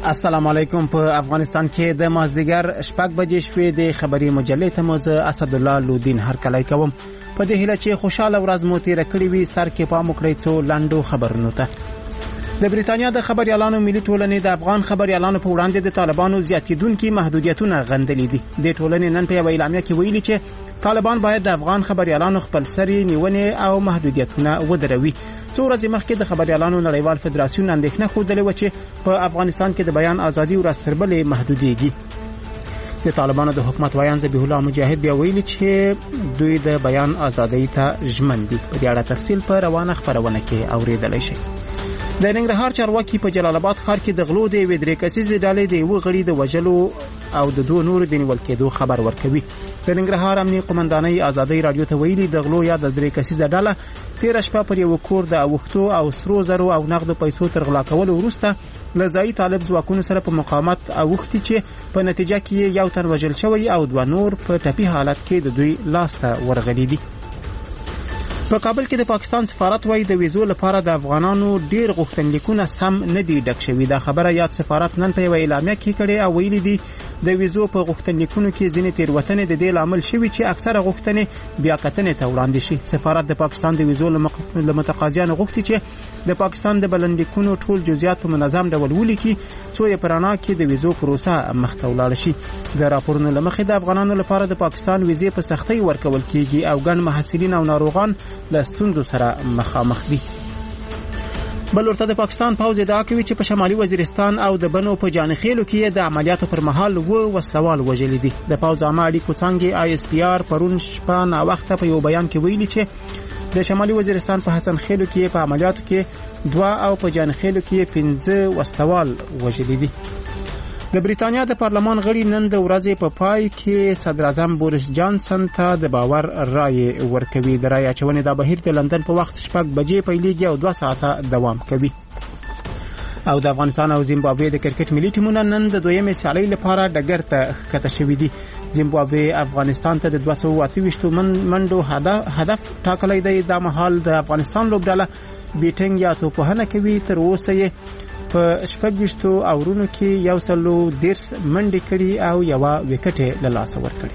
السلام علیکم. په افغانستان کې د مازدیګر 6 بجې شوې د خبري مجلې ته مو زه اسد الله لودین هرکلی کوم. په دې هیله چې خوشاله ورځ مو تیر کړی وي، سر کې پام وکړئ څو لاندو خبرونو ته. د بریتانیا د خبريالانو ملي ټولنې د افغان خبريالانو په وړاندې د طالبانو زیاتیدونکي محدودیتونه غندلې دي. د ټولنې نن په یو اعلامیه کې ویلي چې طالبان باید د افغان خبريالانو خپل سری نیونې او محدودیتونه ودروي. څو ورځې مخکې د خبريالانو نړیوال فدراسیون اندېښنه خوده و چې په افغانستان کې د بیان ازادي ورځ تر بلې محدودېږي. د طالبانو د حکومت وایان ذبیح الله مجاهد بیا ویلي چې دوی د بیان ازادۍ ته ژمن دي. په دې اړه تفصیل په روانه خبرونه کې اوریدلای شئ. د ننګرهار چارواکي په جلال آباد ښار کې د غلو د یوې 3 کسیزې ډلې د یو غړي د وژلو او د 2 نورو د نیول کېدو خبر ورکوي. د ننګرهار امنیه قومندانۍ ازادۍ رادیو ته ویلي د غلو یا د 3 کسیزه ډله تیر شپه پر یو کور د اوښتو او سرو زرو او نغدو پیسو تر غلا کولو وروسته له ځایي طالب ځواکونو سره په مقاومت اوښتي چې په نتیجه کې یو تن وژل شوی او 2 نور په ټپي حالت کې د دوی لاس ته ورغلي دي. په کابل کې د پاکستان سفارت وايي د ویزو لپاره د افغانانو ډیر غوښتنلیکونه سم نه دي ډک شوي. دا خبره یاد سفارت نن په یو اعلامیه کې کړې او ویلي دي د ویزو په غوښتنلیکونو کې ځینې تېروتنې د دې لامل شوي چې اکثره غوښتنې بیا کتنې ته وړاندې شي. سفارت د پاکستان د ویزو له متقاضیانو غوښتي چې د پاکستان د بلنلیکونو ټول جزئیات په منظم ډول ولیکي څو یې په رڼا کې د ویزو پروسه مخته ولاړ شي. د راپورونو له مخې د افغانانو لپاره د پاکستان ویزې په سختۍ ورکول کیږي او ګڼ محصلین او ناروغان له ستونزو سره مخامخ دي. بل ورته د پاکستان پوځ ادعا کوي چې په شمالي وزیرستان او د بنو په جانخېلو کې د عملیاتو پر مهال وسلوال وژلي دي. د پوځ عامه اړیکو څانګې ISPR پرون شپه ناوخته په یو بیان کې ویلي چې د شمالي وزیرستان په حسن خېلو کې په عملیاتو کې 2 او په جانخېلو کې 15 وسلوال وژلي دي. د بریتانیا د پارلمان غړي نن د ورځې په پای کې صدر اعظم بوریس جانسن ته د باور رائے ورکوي. د رائے اچونې د بهیر د لندن په وخت 6 بجې پیلېږي او 2 ساعته دوام کوي. او د افغانستان او زیمبابوې د کرکټ ملي ټیمونه نن د دویمې سیالۍ لپاره ډګر ته ښکته شوي دي. زیمبابوې افغانستان ته د 228 منډو هدف ټاکلی دی. دا مهال د افغانستان لوبډله بیټینګ یا توپوهنه کوي. تر اوسه یې په 26 اورونو کې 130 منډې کړي او 1 وکټ له لاسه ورکړي.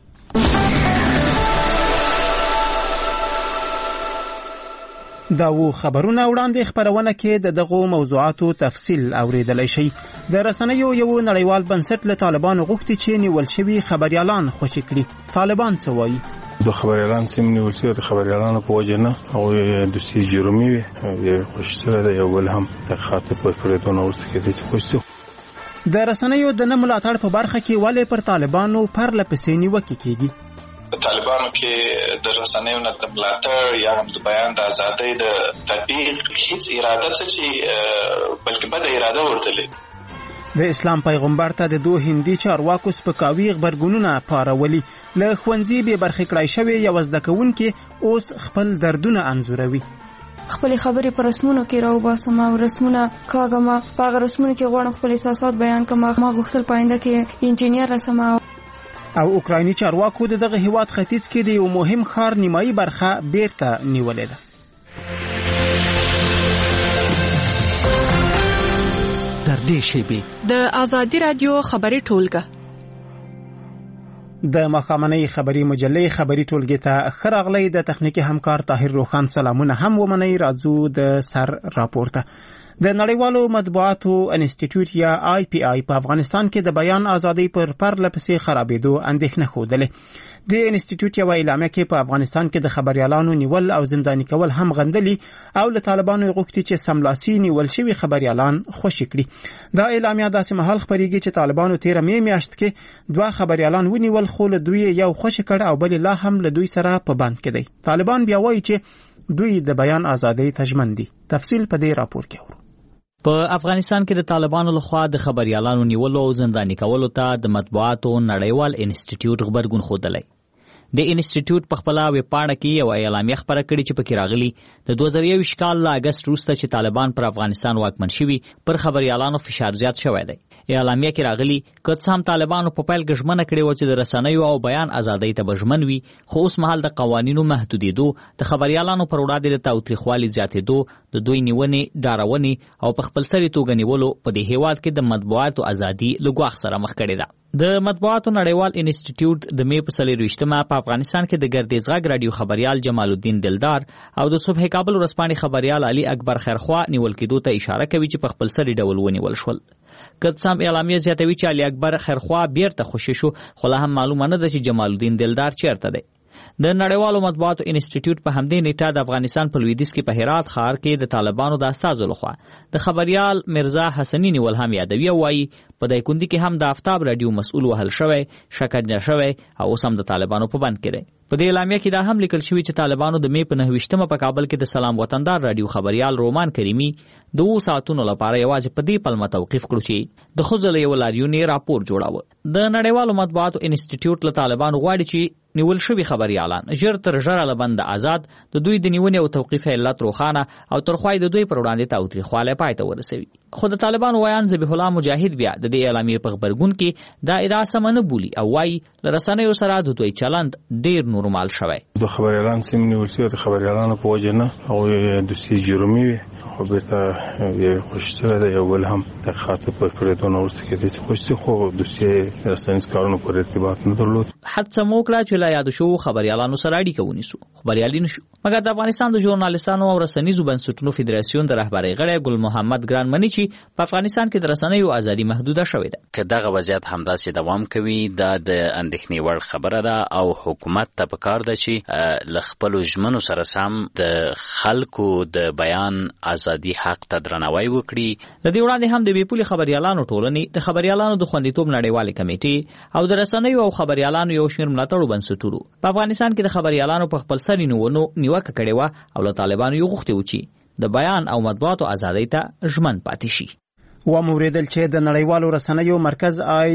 دا و خبرونه وړاندې خبرونه کې د دغو موضوعاتو تفصیل اوریدلای شي. د رسنیو یو نړیوال بنسټ له طالبانو غوښتي چې نیول شوي خبريالان خوشي کړي. طالبان څه وایي؟ د خبريالان سم نیول شوی د خبريالانو په وجه نه او د سي جرمي وي خوش سره د یو بل هم د خاطر پر پردونو ورسته کې څه خوشو. د رسنیو د نه ملاتړ په برخه کې ولې پر طالبانو پرله پسې نیوکې کیږي؟ طالبانو کې د رسنیو نه د ملاتړ یا هم د بیان د ازادۍ د تطبیق هیڅ اراده څه چې بلکې بد اراده ورته لري. د اسلام پیغمبر ته د 2 هندي چارواکو سپکاوي خبرګونونه پارولي. له ښوونځي به برخې کړای شوی یو زده کوونکی اوس خپل دردونه انځوروي. خپل خبرې پر رسمونو کې راوباسم او رسمونه کاغما په رسمونو کې غواړم خپل احساسات بیان کوم. ما غوښتل پاینده کې انجینیر رسم. او اوکرایني چارواکو دغه هیواد ختیځ کې د یو مهم ښار نیمایي برخه بیرته نیولې ده. د آزادی رادیو خبري ټولګه د مخامنۍ خبري مجلې خبري ټولګې ته خراغلي. د تخنیکی همکار طاهر روخان سلامونه هم ومني. راځو د سر راپورته. د نړیوالو مطبوعاتو انسټیټیوټ یا IPI په افغانستان کې د بیان ازادۍ پر پرله پسې خرابېدو اندېښنه خوده. د انسټیټیوټ یو اعلامیه کې په افغانستان کې د خبريالانو نیول او زنداني کول هم غندلي او له طالبانو غوښتي چې سملاسي نیول شوی خبريالان خوشي کړي. دا اعلامیه داسې مهال خبريږي چې طالبانو 13 میاشت کې 2 خبريالان ونیول خو له دوی یو خوشي کړ او بل لا هم له دوی سره په بند کې دی. طالبان بیا وایي چې دوی د بیان ازادۍ تضمین دي. تفصیل په دې راپور کې اورو. په افغانستان کې د طالبانو لخوا د خبريالانو نیولو او زنداني کولو ته د مطبوعاتو نړیوال انسټیټیوټ خبرګون خوده. د انسټیټیوټ په خپل ویبپاڼه کې یو اعلامیه خبره کړې چې پکې راغلي د 2021 کال له اگست وروسته چې طالبان پر افغانستان واکمن شوي پر خبريالانو فشار زیات شوی دی. اعلامیه کې راغلي که څه هم طالبانو په پیل کې ژمنه کړې وه چې د رسنیو او بیان ازادۍ ته به ژمن وي، خو اوس مهال د قوانینو محدودېدو، د خبریالانو پر وړاندې د تاوتریخوالي زیاتېدو، د دوی نیونې، ډارونې او په خپلسري توګه نیولو په دې هېواد کې د مطبوعاتو ازادي له ګواښ سره مخ کړې ده. د مطبوعاتو نړیوال انسټیټیوټ د مې په 24 په افغانستان کې د ګردیز غږ رادیو خبریال جمال الدین دلدار او د صبح کابل ورځپاڼې خبریال علي اکبر خیرخوا نیول کېدو ته اشاره کوي چې په خپلسري ډول ونیول شول. که څه هم اعلامیه زیاتوي چې علي اکبر خیرخوا بیرته خوشي شو، خو لا هم معلومه نه ده چې جمال الدین دلدار چیرته دی. د نړیوالو مطبوعاتو انسټیټیوټ په همدې نیټه د افغانستان په لویدیځ کې په هرات ښار کې د طالبانو د استازو لخوا د خبریال مرزا حسنی نیول هم یادوي او وایي په دایکندي کې هم د آفتاب رادیو مسؤل وهل شوی، شکنجه شوی او اوس هم د طالبانو په بند کې دی. په دې اعلامیه کې دا هم لیکل شوی چې طالبانو د مې په 29 په کابل کې د سلام وطندار رادیو خبریال رومان کریمي د 2 ساعتونو لپاره یوازې په دې پلمه توقیف کړو چې د خزل یو لاریونی راپور جوړاوه. د نړیوالو مطبوعاتو انسټیټیوټ له طالبانو غواړي چې نیول شوي خبریالان ژر تر ژره له بنده آزاد، د دوی د نیونې او توقیف علت روښانه او ترخوای د دوی پر وړاندې تاوتریخوالی پای ته ورسوي. خو د طالبانو ویان ذبیح الله مجاهد بیا د دې اعلامیې په غبرګون کې دا ادعا سمه نه بولي او وایي له رسنیو سره د دوی چلند ډیر نورمال شوی. د خبریالان سیم نیول شوي د خبریالانو په وجه نه هغوی دوسیې جرمي وي، خو بیرته یې خوشي سوی دی. یو بل هم د خاطر په کړېدو نه وروسته کېدای شي خوشي، خو دوسیې رسنیز کارونو پورې ارتباط نه درلود. هڅه مو وکړه چې له یادو شوو خبریالانو سره اړیکه ونیسو، خو بریالي نه شو. مګر د افغانستان د ژورنالستانو او رسنیزو بنسټونو فدراسیون د رهبرۍ غړی ګل محمد ګران مني چې په افغانستان کې د رسنیو ازادي محدوده شوې ده. که دغه وضعیت همداسې دوام کوي دا د اندېښنې وړ خبره ده او حکومت ته پکار ده چې له خپلو ژمنو سره سم د خلکو د بیان ازادي حق ته درناوی وکړي. د دې وړاندې هم د بېپولې خبریالانو ټولنې، د خبریالانو د خوندیتوب نړیوالې کمیټې او د رسنیو او خبریالانو یو شمېر ملاتړو بنسټونو په افغانستان کې د خبریالانو په خپلسري نیونو نیوکه کړې وه او له طالبانو یې غوښتي وو چې د بیان او مطبوعاتو ازادۍ ته ژمن پاتې شي. وموریدل چې د نړیوالو رسنیو مرکز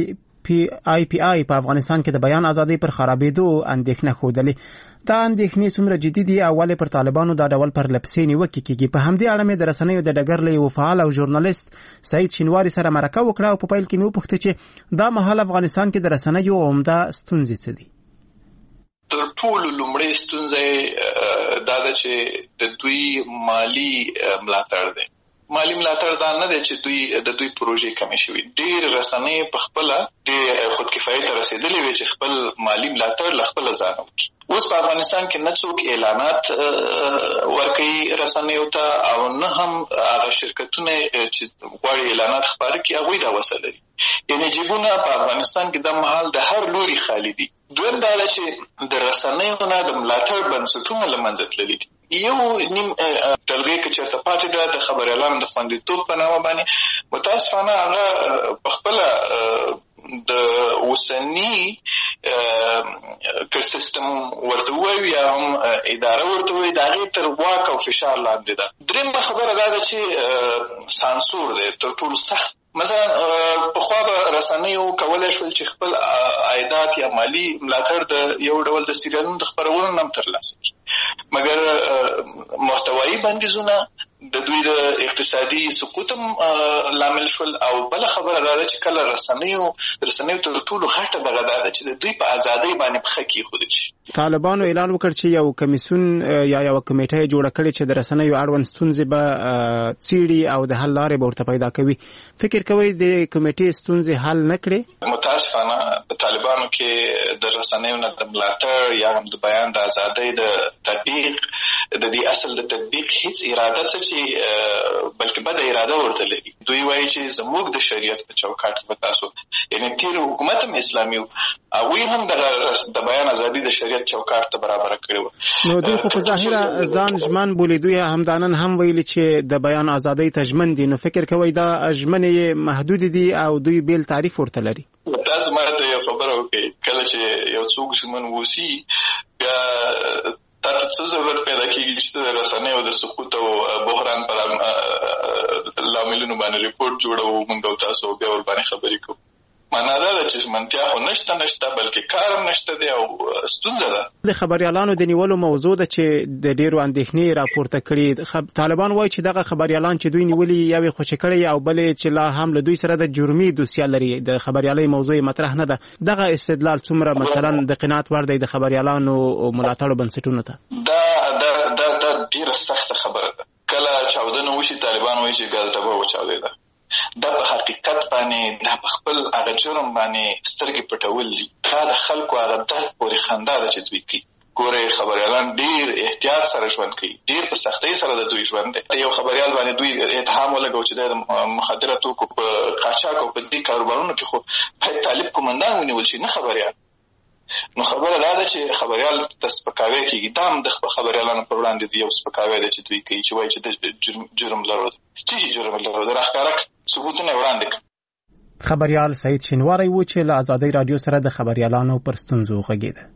IPI په افغانستان کې د بیان ازادۍ پر خرابېدو اندېښنه ښودلې. دا اندېښنې څومره جدي دي او ولې پر طالبانو دا ډول پر لپسې نیوکې کېږي؟ په همدې اړه مې د رسنیو د ډګر له یو فعال او ژورنالیست سعید شینواري سره مرکه وکړه او په پیل کې مې وپوښتل چې دا مهال افغانستان کې د رسنیو عمده ستونزې څه دي؟ تر ټولو لومړۍ ستونزه دا ده چې د دوی مالی ملاتړ دی. مالی ملاتړ دا نه دی چې د دوی پروژې کمې شوي. ډېر رسنۍ په خپله د خودکفایۍ ته رسېدلې وي چې خپل مالی ملاتړ له خپله ځانه وکړي. اوس په افغانستان کې نه څوک اعلانات ورکوي رسنیو ته او نه هم هغه شرکتونه چې غواړي اعلانات خپاره کړي هغوی دا وسه لري. یعنې جیبونه په افغانستان کې د مهال د هر لوري خالي دي. دویم دا ده چې د رسنیو نه د ملاتړ بنسټونه له منځه تللي دي. یو نیم ټلغې که چېرته پاتې ده د خبریالانو د خوندیتوب په نامه باندې متاسفانه هغه په خپله د اوسني که سیستم ورته ووایو یا هم اداره ورته ووایي د هغې تر واک او فشار لاندې ده. درېیمه خبره دا ده چې سانسور دی تر ټولو سخت. مثلا پخوا به رسنیو کولی شول چې خپل عایدات یا مالی ملاتړ د یو ډول د سریالونو د خپرولو نه هم ترلاسه کړي، مګر محتوایي بندیزونه د دوی د اقتصادي سقوط لامل شول. او بله خبره دا ده چې کله رسنیو تر ټولو غټه دغه دا ده چې د دوی په ازادۍ باندې پښه کېښودل شي. طالبانو اعلان وکړ چې یو کمیسیون یا یو کمیټه جوړه کړې چې د رسنیو اړوند ستونزې به څیړي او د حل لارې به ورته پیدا کوي. فکر کوئ د کمیټې ستونزې حل نه کړې؟ متاسفانه په طالبانو کې د رسنیو نه د ملاتړ یا هم د بیان د ازادۍ د تطبیق د دې اصل د تطبیق هیڅ اراده څه چې بلکې بده اراده ورته لري. دوی وایي چې زموږ د شریعت په چوکاټ کې به تاسو یعنې تیر حکومت هم اسلامي و هغوی هم د بیان ازادي د شریعت چوکاټ ته برابره کړې وه. نو دوی خو په ظاهره ځان ژمن بولي. دوی همدانن هم ویلي چې د بیان ازادۍ ته ژمن دي. نو فکر کوئ دا ژمنې محدود دي او دوی بیل تعریف ورته لري؟ تاسو ماته یو خبره وکړئ، کله چې یو څوک ژمن ووسي بیا تاسو څه ضرورت پیدا کېږي چې د رسنیو د سقوط او بحران پر لاملونو باندې ریپورت جوړوو موږ او تاسو بیا ور باندې خبرې کوو. معنا دا چې ژمنتیا خو نشته بلکې کار هم نشته دی او ستونزه ده. د خبريالانو د نیولو موضوع ده چې د ډیرو اندېښنې راپورته کړي. طالبان وایي چې دغه خبريالان چې دوی نیولي یو خوشی کړي او بلې چې لا هم له دوی سره د جرمي دوسیه لري. د خبريالۍ موضوع مطرح نه ده. دغه استدلال څومره مثلا د قناعت وړ دی د خبريالانو ملاتړ بنسټونو ته؟ دا ډیره سخته خبره ده. کله چاودنه وشي طالبان وایي چې ګاز ډبه وچاودېده. دا په حقیقت باندې دا په خپل هغه جرم باندې سترګې پټول دي. دا د خلکو هغه درد پورې خندا ده چې دوی کوي. ګوره خبريالان ډیر احتیاط سره ژوند کوي، ډیر په سختۍ سره د دوی ژوند دی. یو خبريال باندې دوی اتهام ولګو چې د مخدره توکو په قاچاق او په دې کاروبارونو کې خو طالب کومندان ونیول شي، نه خبريال. نو خبره دا ده چې خبريال د سپکاوي کېږي. دا هم د خبريالانو پر وړاندې دی یو سپکاوی دی چې دوی کوي چې وایي چې د جرم لرو چې جرم لرو د راښکاره ثبوتونه وړاندې کړي. خبريال سعید شینواری و چې له آزادۍ رادیو سره د خبريالانو پر ستونزو غږېده.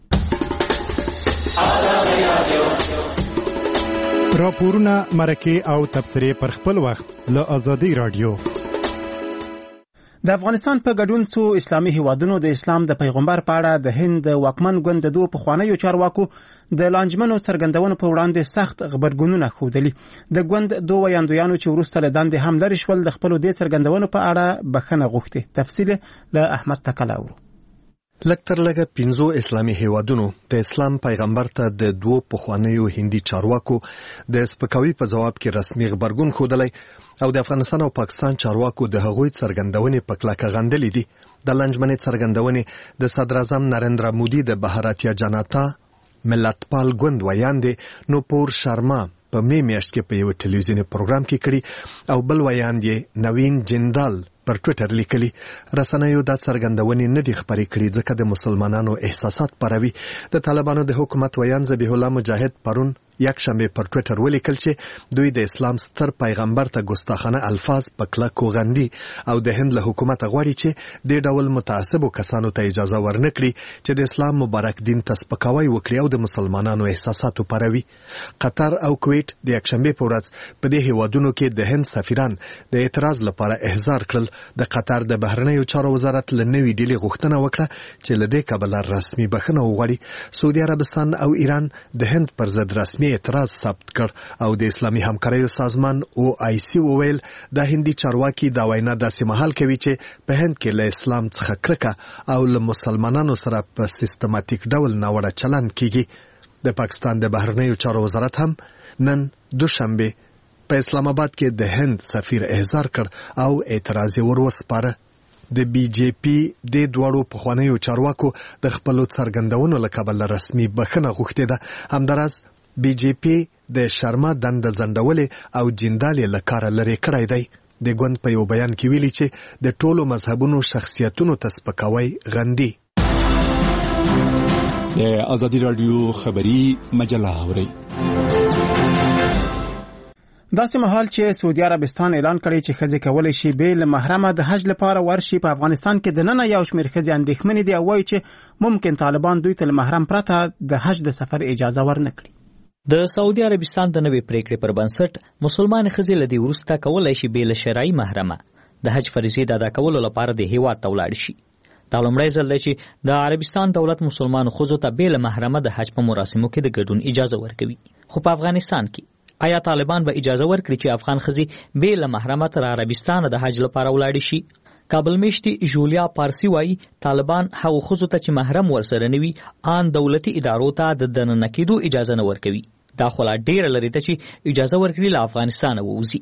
راپورونه، مرکې او تبصرې پر خپل وخت له آزادۍ رادیو. د افغانستان په ګډون څو اسلامي هیوادونو د اسلام د پیغمبر په اړه د هند د واکمن ګوند د دوه پخوانیو چارواکو د لانجمنو څرګندونو په وړاندې سخت غبرګونونه ښودلي. د ګوند دوه ویاندویانو چې وروسته له دندې هم لرې شول د خپلو دې څرګندونو په اړه بخښنه غوښتې. تفصیل له احمد تکلا اورو. لکتر لګه 15 اسلامي هیوادونو د اسلام پیغمبر ته د دوه پخوانیو هندي چارواکو د سپکاوي په جواب کې رسمي غبرګون ښودلی او د افغانستان او پاکستان چارواکو د هغوی څرګندونې په کلکه غندلې دي. د لانجمنې څرګندونې د صدر اعظم نریندرا مودي د بهاراتیا جنتا ملتپال ګوند ویاندې نوپور شرما په میاشت کې په یو ټلویزیوني پروګرام کې کړي او بل ویاندې نوین جندال پر ټویټر لیکلي. رسنیو دا څرګندونې نه دي خبرې کړي ځکه د مسلمانانو احساسات پاروي. د طالبانو د حکومت ویاند ذبیح الله مجاهد پرون یک شنبه پر ټویټر ولیکل چې دوی د اسلام ستر پیغمبر ته ګستاخانه الفاظ په کلکو غندي او د هند له حکومت غواړي چې د ډول متعصبو کسانو ته اجازه ورنکړي چې د اسلام مبارک دین ته سپکاوی وکړي او د مسلمانانو احساساتو پاروي. قطر او کویت د یک شنبه په ورځ په دې هیوادونو کې د هند سفیران د اعتراض لپاره احضار کړل. د قطر د بهرنیو چارو وزارت له نوې ډلې غوښتنه وکړه چې له دې کبله رسمي بخښنه وغواړي. سعودي عربستان او ایران د هند پر ضد رسمي اعتراض ثبت کړ او د اسلامي همکاریو سازمان OIC وویل د هندي چارواکي دا وینا داسې مهال کوي چې په هند کې له اسلام څخه کرکه او له مسلمانانو سره په سیستماتیک ډول ناوړه چلند کیږي. د پاکستان د بهرنیو چارو وزارت هم نن دوشنبه په اسلام آباد کې د هند سفیر احضار کړ او اعتراض ور وسپاره. د BJP د دوړو پخوانیو چارواکو د خپل څرګندونو له کبله رسمي بخښنه غوښتې ده. همداراز BJP د شرما دند زندولې او جندالې له کاره لرې کړی دی. د ګوند په یو بیان کې ویلي چې د ټولو مذهبونو شخصیتونو ته سپکاوی غندي. آزادی رادیو خبری مجله اوري. داسې مهال چې سعودي عربستان اعلان کړی چې ښځې کولی شي بې له محرمه د حج لپاره ورشي، په افغانستان کې د ننه یو شمېر ښځې اندېښمنې دي او وایي چې ممکن طالبان دوی ته له محرم پرته د حج د سفر اجازه ورنه کړي. د سعودي عربستان د نوې پریکړې پر بنسټ مسلمان ښځې له دې وروسته کولی شي بې له شرعي محرمه د حج فریضې د ادا کولو لپاره د هیواد ته ولاړ شي. دا لومړی ځل دی چې د عربستان دولت مسلمان ښځو ته بې له محرمه د حج په مراسمو کې د ګډون اجازه ورکوي. خو په افغانستان کې آیا طالبان به اجازه ورکړي چې افغان ښځې بې له محرمه تر عربستان د حج لپاره ولاړې شي؟ کابل میشتي جولیا پارسی وایي طالبان هغو ښځو ته چې محرم ورسره نه وي آن دولتي ادارو ته د دننه کېدو اجازه نه ورکوي. دا خو لا ډېره لرې ده چې اجازه ورکړي له افغانستانه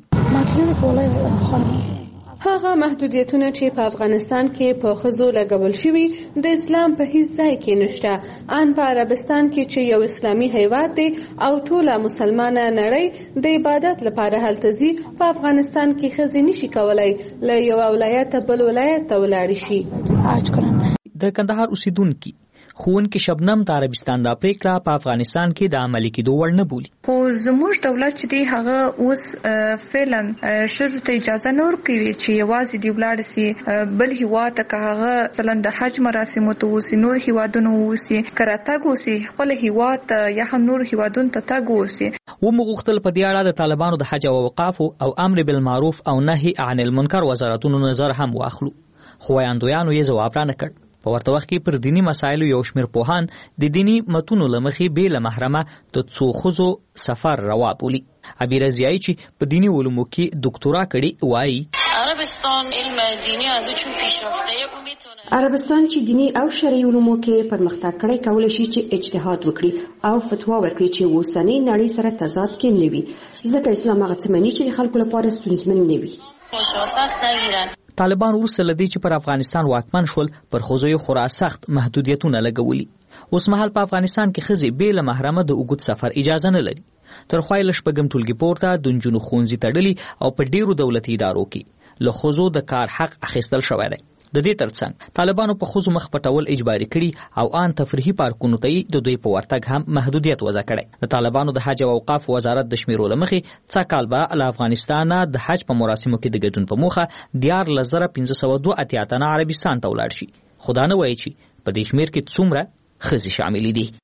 ووځي. هغه محدودیتونه چې په افغانستان کې په ښځو لګول شوي د اسلام په هیڅ ځای کې نشته. ان په عربستان کې چې یو اسلامي هیواد دی او ټوله مسلمانه نړۍ د عبادت لپاره هلته ځي، په افغانستان کې ښځې نشي کولای له یو ولایت بل ولایت ته ولاړې شي. د کندهار اوسیدونکي ښوونکي شبنم د عربستان دا پریکړه په افغانستان کې د عملي کېدو وړ نه بولي. خو زموږ دولت چې دی هغه اوس فعلا ښځو ته اجازه نه ورکوي چې یوازې دی ولاړ سي بل هیواد ته، که هغه مثلا د حج مراسمو ته اوسي، نور هیوادونو اوسي، که راتګ اوسي خپل هیواد ته یا هم نور هیوادونو ته تګ اوسي. وموږ غوښتل په دې اړه د طالبانو د حج او اوقافو او امر بالمعروف او نهي عن المنکر وزارتونو نظر هم واخلو. خو ویاندویانو یې ځواب را نه کړ. په ورته وخت کې پر دینی مسایلو یو شمېر پوهان د دینی متونو له مخې بې له محرمه د څو ښځو سفر روا بولي. عبیر ضیایی چې په دینی علومو کې دکتورا کړې وایي عربستان علم دینی از چون پیشرفته او میتونه عربستان چې دینی او شرعي علومو کې پرمختګ کړی کولای شي چې اجتهاد وکړي او فتوا ورکړي چې اوسنۍ نړۍ سره تضاد کې نه وي، ځکه اسلام هغه څه مني چې د خلکو لپاره ستونزمن نه وي. طالبان وروسته له دې چې پر افغانستان واکمن شول پر ښځو خورا سخت محدودیتونه لګولي. اوس مهال په افغانستان کې ښځې بې له محرمه د اوږد سفر اجازه نه لري. تر خوا یې له شپږم ټولګي پورته د نجونو ښوونځي تړلي او په ډېرو دولتي ادارو کې له ښځو د کار حق اخیستل شوی دی. د دې ترڅنګ طالبانو په ښځو مخ پټول اجباري کړي او ان تفریحي پارکونو ته د دوی په ورتګ هم محدودیت وضع کړی. د طالبانو د حج او اوقاف وزارت د شمیرو له مخې څه کال به له افغانستانه د حج په مراسمو کې د ګډون په موخه 14,582 تنه عربستان ته ولاړ شي. خو دا نه وایي چې په دې شمیر کې څومره ښځې شاملې دي.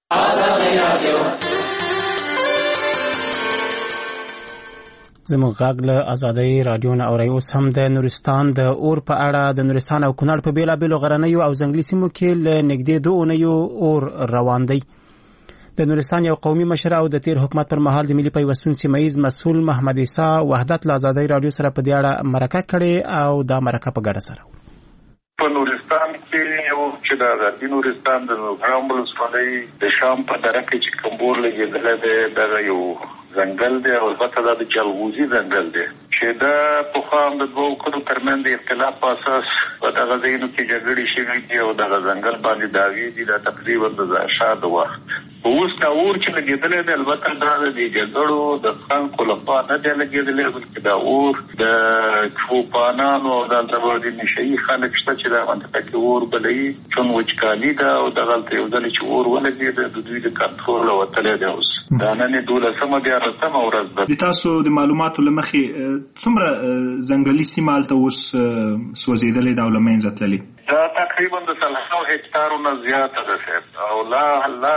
زموږ غږ له ازادۍ رادیو نه اورئ. اوس هم د نورستان د اور په اړه د نورستان او کونړ په بیلابیلو غرنیو او ځنګلي سیمو کې له نږدې 2 اونیو اور روان دی. د نورستان یو قومي مشر او د تیر حکومت پر مهال د ملي پیوستون سیمه‌یز مسؤل محمد عیسی وحدت له ازادۍ رادیو سره په دې اړه مرکه کړې او دا مرکه په ګډه سره په نورستان کې یو چې د آزادي نورستان د نورګرام ولسوالۍ د شام په دره کې چې کومبور لګېدلی دی دغه یو ځنګل دی او البته دا د جلغوزي ځنګل دی چې دا پخوا هم د دوو کلو ترمنځ د اختلاف په اساس په دغه ځایونو کې جګړې شوې دي او دغه ځنګل باندې دعوې دي دا تقریبا د ظاهرشاه د وخت. اوس دا اور چې لګېدلی دی البته دا د جګړو د خلکو لخوا نه دی لګېدلی بلکې دا اور د چوپانانو او دلته د نشهیي خلک شته چې دا منطقه کې اور بلوي چون وچکالي ده او دغلته یو ځل چې اور ولګېده د دوی د کنټرول وتلی دی. اوس دا نن 12مه بیا رسمه ورځ ده. د تاسو د معلوماتو له مخې څومره ځنګلي سیمه هلته اوس سوځېدلې ده او له منځه تللې؟ دا تقریبا د 100 هکتارو نه زیاته ده صاحب او لا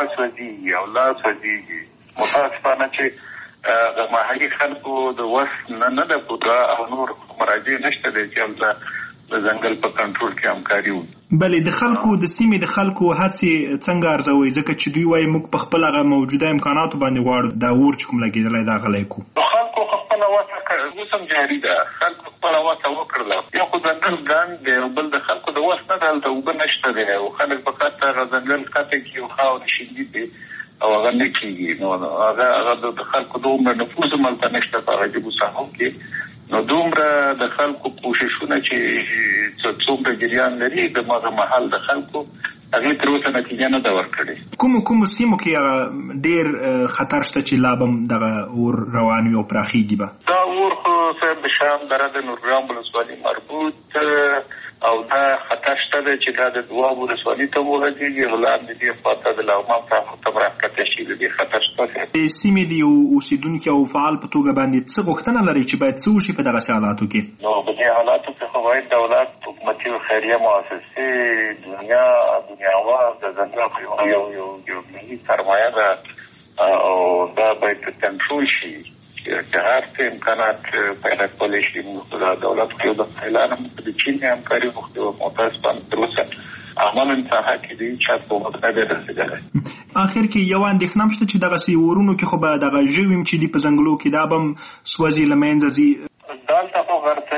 سوځېږي. متاسفانه چې د محلي خلکو د وس نه ده پوره او نور مراجع نشته دی چې هلته د ځنګل په کنټرول کې همکاري وکړي. بلې د خلکو د سیمې د خلکو هڅې څنګه ارزوئ ځکه چې دوی وایي موږ په خپل هغه موجوده امکاناتو باندې غواړو دا اور چې کوم لګېدلی دا غلی کړو. خلکو خپله وسه اوس هم جاري ده. خلکو خپله وسه وکړله. یو خو ځنګل ګڼ دی او بل د خلکو د وس نه ده هلته اوبه نشته دی او خلک په کار هغه ځنګل قطع کړي او خاورې شیندي دی او هغه نه کېږي. نو هغه د خلکو دومره نفوذ هم هلته نشته په غریبو ساحو کې. نو دومره د خلکو کوششونه چې څومره جریان لري د مغه محل د خلکو هغې تر اوسه نتیجه نه ده ورکړې. کومو سیمو کې ډېر خطر شته چې لا به هم دغه اور روان وي او پراخېږي به؟ دا اور خو صاحب د شام دره د نورګرام ولسوالۍ مربوط او دا خطر شته دی چې دا د دواب ولسوالۍ ته وغځېږي او لاندې دې خواته د لغمان ساحو ته راښکته شي. د دې خطر شته. د سیمې د یو اوسېدونکي او فعال په توګه باندې څه غوښتنه لري چې باید څه وشي په دغسې حالاتو کې؟ نو په دې حالاتو کې خو باید دولت حکومتي او خیریه مؤسسې دنیاوال د ځنګل یو ملي سرمایه ده او دا باید کنټرول شي چې هر څه امکانات پیدا کولی شي. موږ د دولت کې د اعلان د چین همکاري وکړو متاسفانه تر اوسه عملاً ساحه کې دی چې په موږ نه دی رسېدلی. آخر کې یو اندېښنه هم شته چې دغسې اورونو کې خو به دغه ژوي چې دي په ځنګلو کې دا به هم سوځي له منځه ځي. دلته خو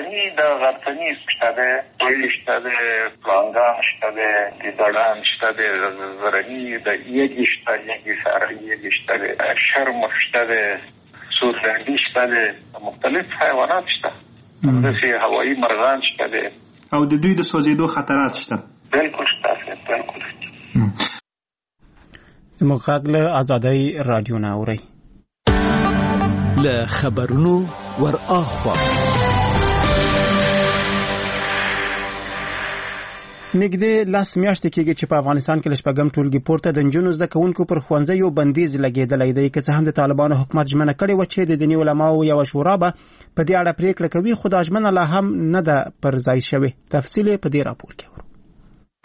غرڅني شته دی، کویل شته دی، پړانګان شته دی، ګیدړان شته دی، غرني د یږي شته یږي ساری یږي شته دی، شرمښ شته دی، سورلنډي شته دی، مختلف حیوانات شته. داسې هوایي مرغان شته دی او د دوی د سوځېدو خطرات شته. بالکل شته بالکل. زموږ غږ له ازادۍ رادیو نه اورئ. له خبرونو ور اخوا نږدې 10 میاشتې کېږي چې په افغانستان کې له شپږم ټولګي پورته د نجونو زده کوونکو پر ښوونځیو بندیز لګېدلی دی. که څه هم د طالبانو حکومت ژمنه کړې وه چې د دیني علماو یوه شورا به په دې اړه پریکړه کوي، خو دا ژمنه لا هم نه ده پر ځای شوې. تفصیل په دې راپور کې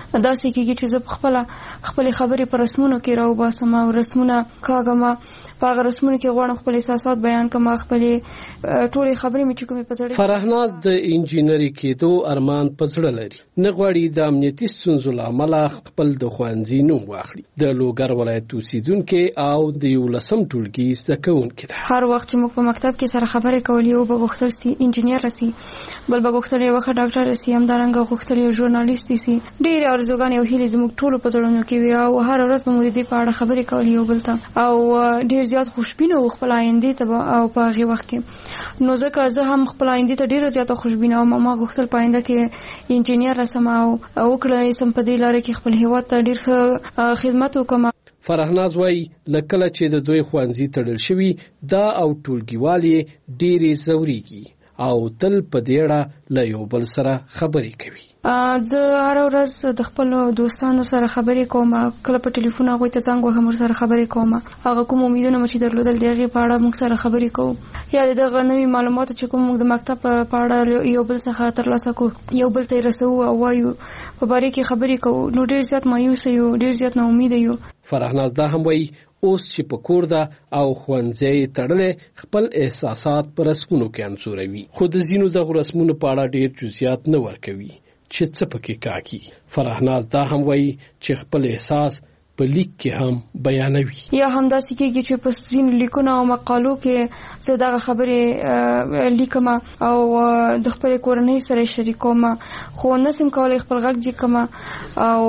داسې کېږي چې زه خپل خبرې پر رسمونو کې راوباسم او رسمونه کاږم، په هغه رسمونو کې غواړم خپل احساسات بیان کړم، خپل ټولې خبرې مې چې کومې په زړه. فرهناز د انجینري کېدو ارمان په زړه لري، نه غواړي د امنیتي ستونزو له امله خپل د ښوونځي نوم واخلي. د لوګر ولایت اوسیدونکي او د 11 ټولګي زده کوونکي ده. هر وخت چې موږ په مکتب کې سره خبرې کولې او به غوښتل سي انجینر راسي، بل به غوښتل یو ښه ډاکټر راسي، همدارنګه غوښتل یو ژورنالیست سي. ډېرې ارزوګانې او هیلې زموږ ټولو په زړونو کې وي او هر ورځ به موږ د دې په اړه خبرې کولې یو بل ته، او ډېر زیات خوشبینه وو خپل آینده ته او په هغې وخت کې. نو ځکه زه هم خپل آینده ته ډېره زیاته خوشبینه وم. ما غوښتل په آینده کې انجینر راسم او وکړی سم په دې لاره کې خپل هېواد ته ډېر ښه خدمت وکړم. فرهناز وایي لکه چې د دوی ښوونځي تړل شوي دا او ټولګیوالې ډېرې ځورېږي او تل په دې اړه له یو بل سره خبرې کوي. زه هر ورځ د خپل دوستانو سره خبرې کوم، کله په ټلیفون هغوی ته زنګ وهم، ورسره خبرې کوم، هغه کوم امیدونه مې چې درلودل د هغې په اړه موږ سره خبرې کوو، یا د دغه نوي معلوماتو چې کوم موږ د مکتب په اړه یو بل څخه ترلاسه کوو، یو بل ته یې رسوو او وایو، په باره کې خبرې کوو. نو ډېر زیات مایوسه یو، ډېر زیات ناامیده یو. فرهناز دا هم وایي اوس چې په کور ده او ښوونځی تړلی خپل احساسات په رسمونو کې انځوروي، خو د ځینو دغو رسمونو په اړه ډېر جزئیات نه ورکوي چې څه پکې کاږي. فرهناز دا هم وایي چې خپل احساس په لیک کې هم بیانوي. یا هم داسې کېږي چې په ځینو لیکونو او مقالو کې زه دغه خبرې لیکم او د خپلې کورنۍ سره شریکوم، خو نسم کولی خپل غږ جګ کړم او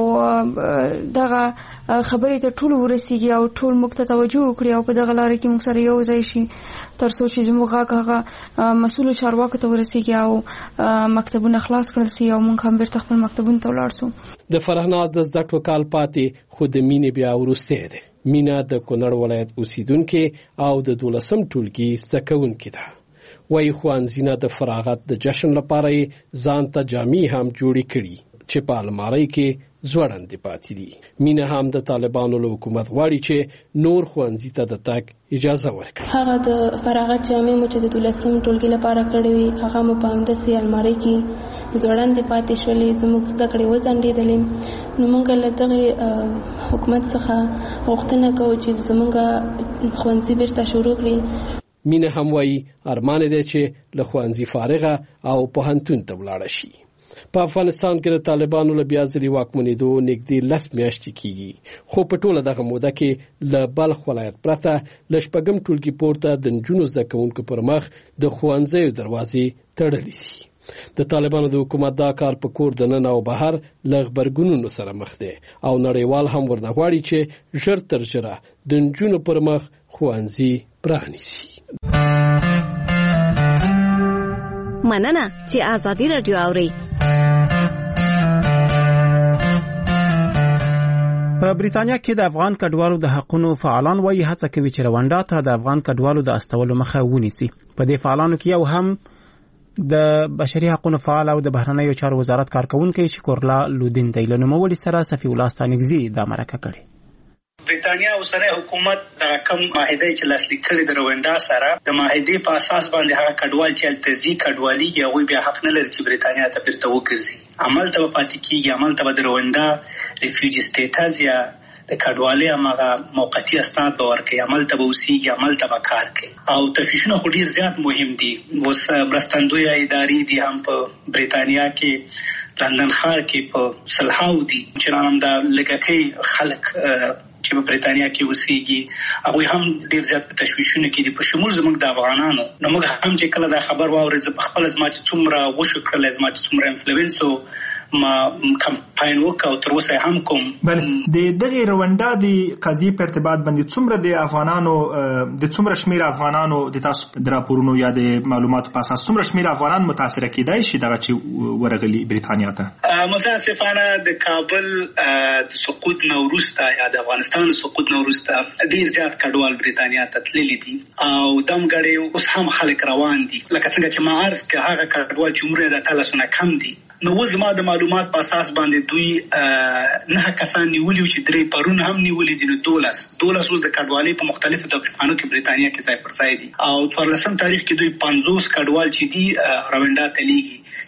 دغه خبرې ته ټول ورسیږي او ټول موږ ته توجه وکړي او په دغه لاره کې موږ سره یو ځای شي تر څو چې زموږ غږ هغه مسؤلو چارواکو ته ورسیږي او مکتبونه خلاص کړل سي او موږ هم بیرته خپل مکتبونو ته ولاړ سو. د فرهناز د زده کړو کال پاتې، خو د مینې بیا وروستی دی. مینا د کونړ ولایت اوسیدونکې او د 12 ټولګي زده کوونکې ده. وایي ښوونځي نه د فراغت د جشن لپاره یې ځان ته جامې هم جوړې کړي چې په المارۍ کې زوړندې پاتې دي. مینا هم د طالبانو له حکومت غواړي چې نور ښوونځي ته د تګ اجازه ورکړي. هغه د فراغت جامې مو چې د 12 ټولګي لپاره کړې وي هغه مو په همداسې المارۍ کې زوړندې پاتې شولې، زموږ زده کړې وځنډېدلې. نو موږ له دغې حکومت څخه غوښتنه کوو چې زموږ ښوونځي بیرته شروع کړي. مینا هم وایي ارمان دی چې له ښوونځي فارغه او پوهنتون ته ولاړه شي. په افغانستان کې د طالبانو له بیا ځلې واکمنېدو نږدې 10 میاشتې کېږي، خو په ټوله دغه موده کې له بلخ ولایت پرته له 6 ټولګي پورته د نجونو زده کوونکو پر مخ د ښوونځیو دروازې تړلې دي. د طالبانو د حکومت دا کار په کور دننه او بهر له غبرګونونو سره مخ دی او نړیوال هم ورنه غواړي چې ژر تر ژره د نجونو پر مخ ښوونځي پرانیسي. مننه چې آزادي رادیو اوري. په بریتانیا کې د افغان کډوالو د حقوقو فعالان وایي هڅه کوي چې رواندا ته د افغان کډوالو د استولو مخه ونیسي. په دې فعالانو کې یو هم د بشري حقوقو فعال او د بهرنیو چارو وزارت کارکونکي شکرلا لودین دی. له نوموړي سره صفي الله ستانګزي دا مرکه کړې. بریتانیا اوسنی حکومت د کم معاهده چې لاسلیک کړي د رواندا سره د معاهده په اساس باندې هغه کډوال چې التزی کډوالي هغه بیا حق نه لري چې بریتانیا ته بیرته وګرځي، عمل ته پاتې کیږي، عمل ته د رواندا ریفیوجی سټیټس یا د کډوالۍ هغه موقتی اسناد به ورکړي، عمل ته به اوسېږي، عمل ته به کار کوي. او تفتیشونه خو ډېر زیات مهم دي. اوس مرستندویه ادارې دي هم په بریتانیا کې، لندن ښار کې په سلهاو دي چې نام دا لږکۍ خلک چې په بریتانیا کې اوسېږي هغوی هم ډېر زیات په تشویشونو کې دي، په شمول زموږ د افغانانو. نو موږ هم چې کله دا خبر واورېد زه په خپله زما چې څومره وشو کړلی، زما چې څومره انفلوینس ما کمپاین وکاو تر اوسه هم کوم. بله د دغه رواندا د قضیې په ارتباط باندې څومره د افغانانو د څومره شمیر افغانانو د تاسو د راپورونو یا د معلوماتو په اساس څومره شمیر افغانان متاثر کېدای شي دغه چې ورغلي بریتانیا ته؟ متاسفانه د کابل د سقوط نه وروسته یا د افغانستان سقوط نه وروسته ډېر زیات کډوال بریتانیا ته تللي دي او دمګړې اوس هم خلک روان دي. لکه څنګه چې ما عرض کړه هغه کډوال چې عمر یې د 13 کم دي. نو زما د معلومات په اساس باندې دوی 9 کسان نیولي چې 3 پرون هم نیولي دي. نو 12 اوس د کډوالۍ په مختلفو دغه کې بریتانیا کې ځای پر ځای دي او 14 تاریخ کې دوی 50 کډوال چې دي رواندا ته لیږي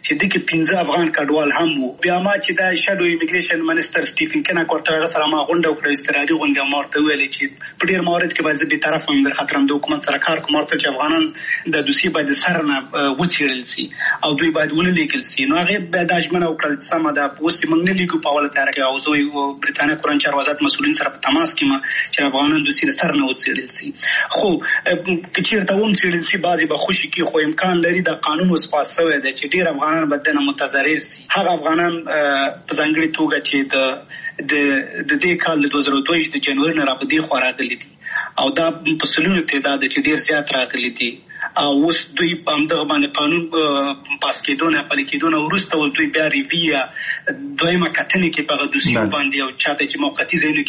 چې دغه 15 افغان کډوال هم وو. بیا ما چې دا شادو ایمیګریشن منسٹر سټیفن کنا کوټه سره ما غونډه وکړه استرادي غونډه مارته ویلې چې په ډیر مورد کې باید به طرف هم در خطر د حکومت سره کار کوم چې افغانان د دوسیه باید سرنه وڅیرل سي او دوی باید ولېګل سي. نو هغه به د اجمنه وکړل سم دا اوس موږ نه لیکو په اوله تاریخ او زوی برتانیا کورن چار وزارت مسؤلین سره په تماس کې ما چې افغانان دوسیه سرنه وڅیرل سي. خو کچیرته هم څیرل سي بعضي به خوشي کې خو امکان لري د قانون اوس پاس شوی دی چې ډیر افغانان بدنه متضرر سي. هغه افغانان په ځانګړي توګه چې د دې کال د 2022 د جنوري نه راپدې خو راغلي دي او دا په سلونو تعداد چې ډیر زیات راغلي دي او اوس دوی په همدغه باندې قانون پاس کېدونه پلي کېدونه وروسته ول دوی بیا ریویا دویمه کتنې کې په دوسیو باندې او چاته چې موقتی ځینو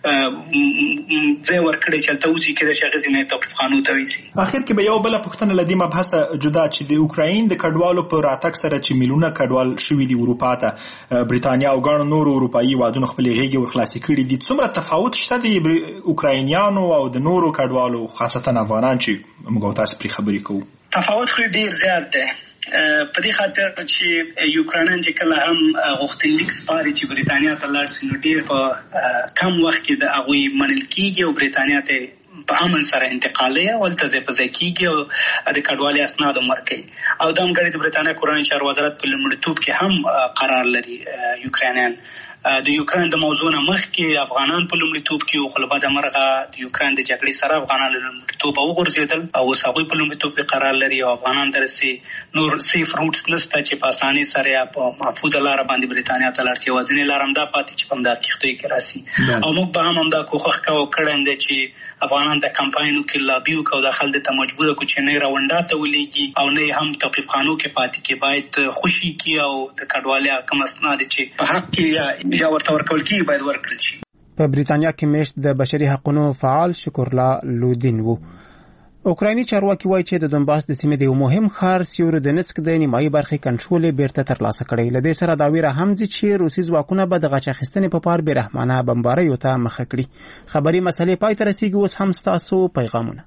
کې ځای ورکړي چې تاسو کې د شغزي نه توقف قانون ته ویسي. اخر کې به یو بل پښتنه لدی مبحث جدا چې د اوکراین د کډوالو په راتګ سره چې میلیونه کډوال شوي دي اروپا ته برتانیا او ګڼ نور اروپایي وادونو خپل هیګي ورخلاصي کړي دي. څومره تفاوت شته د اوکراینیانو او د نورو کډوالو خاصتا افغانان چې موږ تاسو پرې خبرې کوو؟ تفاوت خو ډیر زیات دی په دې خاطر چې یوکرانیان چې کله هم غوښتنلیک سپاري چې برتانیا ته لاړ شي نو ډیر په کم وخت کې د هغوی منل کیږي او برتانیا ته په امن سره انتقالي او تلځي په ځای کېږي او د کډوالي اسناد مرکي او د امګړي د برتانیا کورن چار وزارت په لومړیتوب کې هم قرار لري. یوکرانیان د یوکران د موضوع نه مخکې افغانان په لومړیتوب کې او خلبا د مرغه د یوکران د جګړې سره افغانان له لومړیتوب وګرځیدل او هغوی په لومړیتوب کې قرار لري او افغانان درسي نور سیف روټس نشته چې په اساني سره په محفوظه لار باندې برتانیا ته لاړ شي. وزنی لارم دا پاتې چې په همدا کېختوي کې راسي او موږ به هم دا کوښښ کوو کړم چې افغانان د کمپاینو کې لابي وکړو د خلک ته مجبور کو چې نه راونډا ته ولېږي او نه هم توقيف قانون کې پاتې کې باید خوشي کی او د کډوالۍ کم اسناد چې په حق کې یا ورته ورکول کی باید ورکړل شي. په بریتانیا کې میشت د بشري حقوقو فعال شکرلا لودین وو. اوکرایني چارواکي وایي چې د دونباس د سیمې د یو مهم ښار سیورودنسک د نیمایي برخې کنټرول بیرته ترلاسه کړی. له دې سره دا ویره هم چې روسي ځواکونه به د غچ اخیستنې په پار بیرحمانه بمباریو ته مخه کړي. خبري مسلې پای ته رسیږي. اوس هم ستاسو پیغامونه.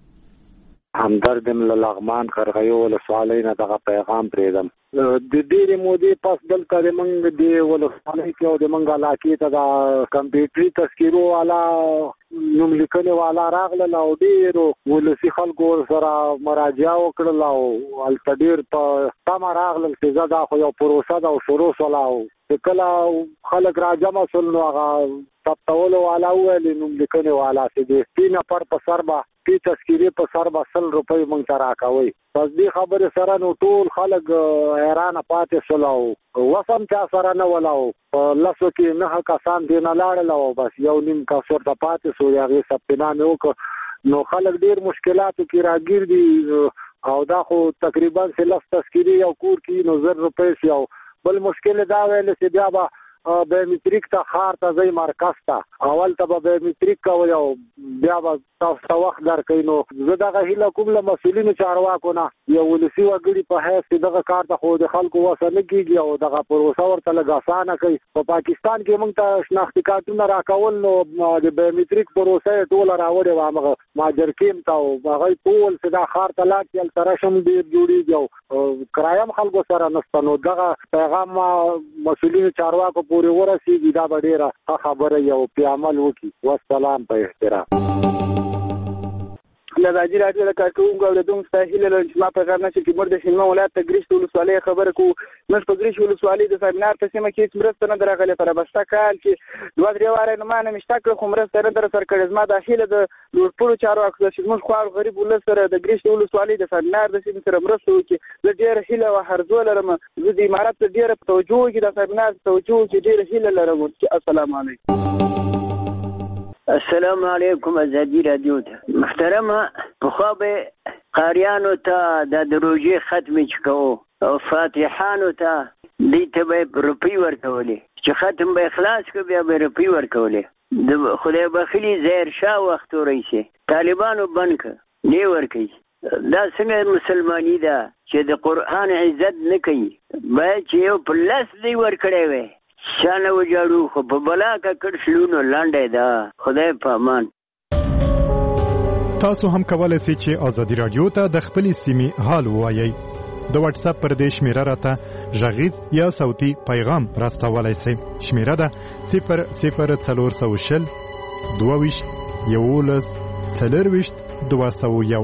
همدردم له لغمان خرغیو ولسوالۍ نه دغه پیغام پرېږدم. د ډېرې مودې پس دلته د موږ د ولسوالۍ کې او د موږ علاقې ته د کمپیوټري تذکیرو والا نوم لیکنې والا راغلل او ډېرو ولسي خلکو سره مراجعه وکړل او هلته ډېر په تمه راغلل چې زه دا خو یو پروسه ده او شروع شوله او چې کله خلک راجمع شول نو هغه ثبتولو والا وویل نوم لیکنې والا چې د 3 نفر په سر به تی تذکیرې په سر به 100 روپۍ موږ ته راکوئ. پس دې خبرې سره نو ټول خلک حیرانه پاتې شول او وسم چا سره نه ولا او په لاسو کې 9 کسان دې نه لاړل او بس یو نیم کس ورته پاتې شو. هغې ثبتنامې وکړه نو خلک ډېر مشکلاتو کې راګیر دي او دا خو تقریبا 13 تذکیرې یو کور کې نو 100 روپۍ شي. او بل مشکل دا ویل چې بیا به بایومتریک ته ښار ته ځئ مرکز ته اول ته به بایومتریک کوئ او بیا به تاسو ته وخت درکوي. نو زه دغه هیله کوم له مسؤلینو چارواکو نه یو ولسي وګړي په حیث چې دغه کار ته خو د خلکو وسه نه کېږي او دغه پروسه ورته لږ اسانه کوي. په پاکستان کې موږ ته شناختي کارتونه راکول نو د بایومتریک پروسه یې ټوله راوړې وه همغه ماجر کیم ته او هغوی ټول چې دا ښار ته لاړ چې هلته رشم ډېر جوړېږي او کرایه هم خلکو سره نشته. نو دغه پیغام مسؤلینو چارواکو پورې ورسېږي دا به ډېره ښه خبره یو پې عمل وکړي. والسلام په احترام. له راځي راځي د کارکونکو او د دوم ساحل له چې ما په غار نه چې مرده شینما ولایت ته ګریشت ولسوالۍ خبره کو مش په ګریشت ولسوالۍ د سیمینار په سیمه کې مرسته نه درغله پر بستا کال چې 2-3 واره نه مانه مشتاق خو مرسته نه در سر کړې ما داخله د لوړپوړو چارو اکثر چې موږ خو غریب ول سره د ګریشت ولسوالۍ د سیمینار د سیمه سره مرسته وکړي. د ډېر هیله او هرزو لرم زه د امارات ته ډېر توجه کې د سیمینار توجه کې ډېر هیله لرم. السلام علیکم. السلام علیکم. ازادي رادیو ته محترمه پخوابه قاریانو ته د روژې ختم چکو او فاتحانو ته دې ته به روپۍ ورکولې چې ختم به اخلاص کو بیا به روپۍ ورکولې. د خدای بخیلی زهر شاه وخت ورسي طالبانو بنک نه ورکي. دا څنګه مسلمانی ده چې د قرآن عزت نه کوي باید چې یو پلس دی ورکړی وي شانه وجاړو خو په بلا کا کړ شلونو لاندې ده. خدای په امان. تاسو هم کولای شئ چې ازادي رادیو ته د خپلې سیمې حال ووایئ. د واتس اپ پر دې شمیره راته غږیز یا صوتي پیغام راستولای شئ. شمیره ده 00410 22 11 24 201.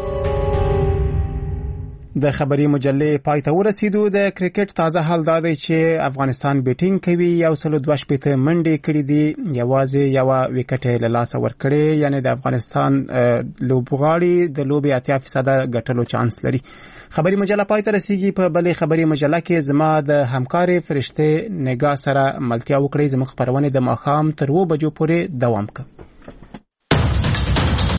د خبري مجلې پای ته ورسیدو. د کرکټ تازه حال دا دی چې افغانستان بیټینګ کوي، 102 منډې کړې دي، یوازې یو وکټ له لاسه ورکړې، یعنی د افغانستان لوبغاړي د لوبې 80% ګټلو چانس لري. خبري مجله پای ته رسیږي. په بلې خبري مجله کې زما د همکارې فرشته نگاه سره ملتیا وکړي. زموږ خبرونه د ماښام تر 2 بجو پورې دوام کوي.